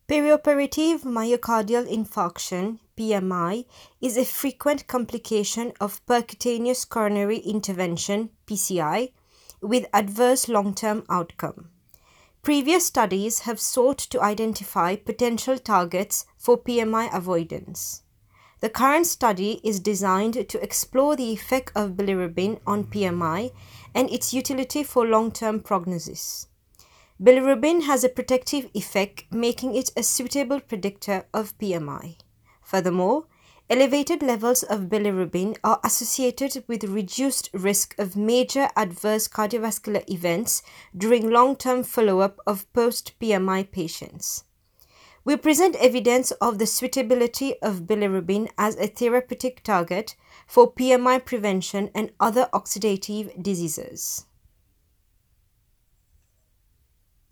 Perioperative myocardial infarction (PMI) is a frequent complication of percutaneous coronary intervention (PCI) with adverse long-term outcome. Previous studies have sought to identify potential targets for PMI avoidance. The current study is designed to explore the effect of bilirubin on PMI and its utility for long-term prognosis. Bilirubin has a protective effect, making it a suitable predictor of PMI. Furthermore, elevated levels of bilirubin are associated with reduced risk of major adverse cardiovascular events during long-term follow-up of post-PMI patients. We present evidence of the suitability of bilirubin as a therapeutic target for PMI prevention and other oxidative diseases.